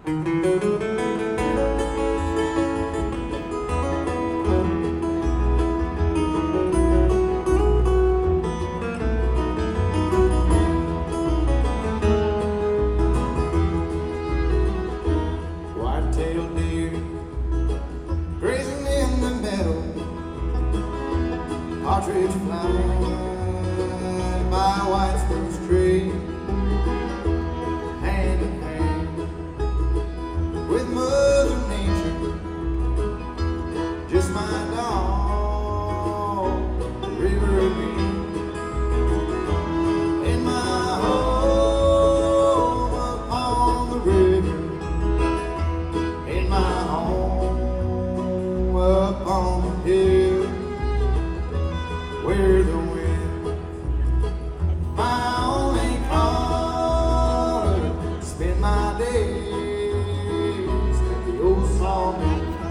White-tailed deer grazing in the meadow, partridge flying by a white spruce tree, hand in hand with Mother Nature, just my dog, the river and me. In my home upon the river, in my home upon the hill, where the wind, my only caller, spend my days at the old sawmill.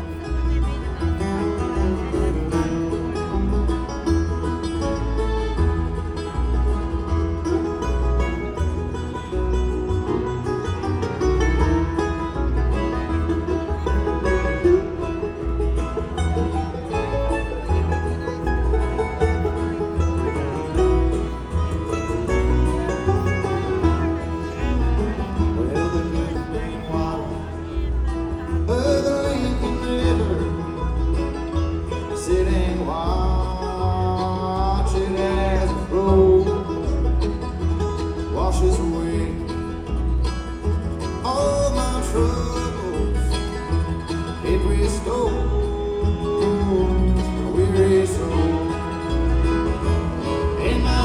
Sitting watching as it flows, washes away all my troubles. It restores my weary soul. In my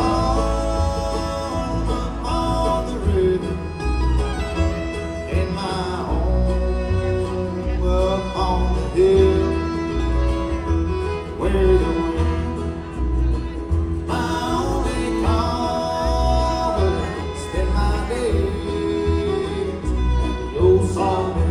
home upon the river, in my home upon the hill, where the wind, my only caller, spend my days at the old sawmill.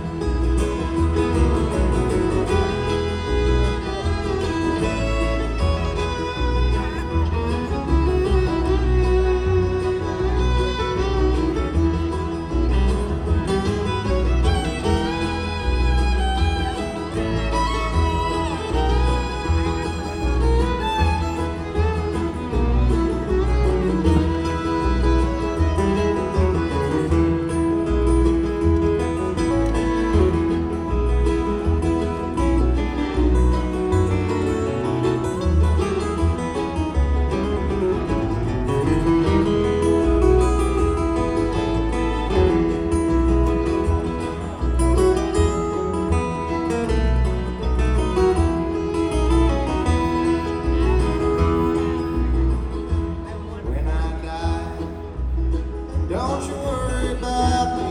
Don't you worry about me,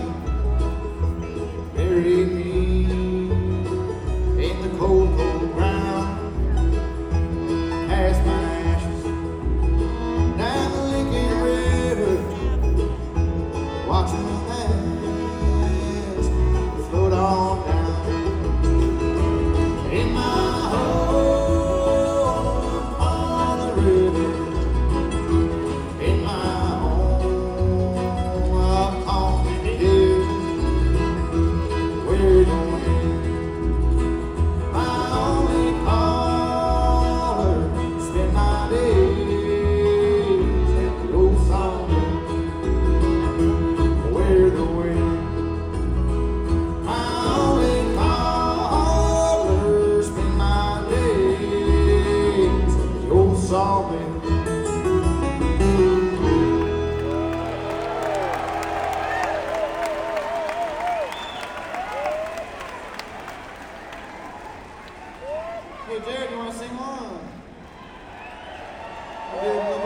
bury me in the cold, cold ground. Cast my ashes down the Lincoln River, watching the lands float on down. In my home on the river, in my sawmill. Hey Jared, you want to sing one?